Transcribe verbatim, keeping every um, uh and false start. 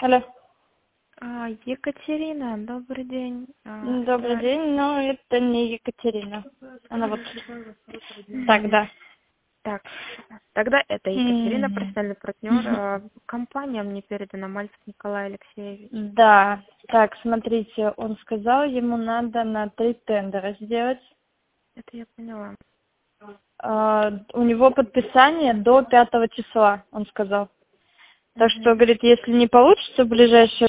Алло. А, Екатерина, добрый день. А, Добрый это- день, но это не Екатерина. Она вот Мгм. так, да. Так, тогда это Екатерина, Мгм. профессиональный партнер. А, Компания мне передана, Мальцев Николай Алексеевич. Да. Так, смотрите, он сказал, ему надо на три тендера сделать. Это я поняла. А, у него подписание до пятого числа, он сказал. Так что, Мгм. говорит, если не получится в ближайшее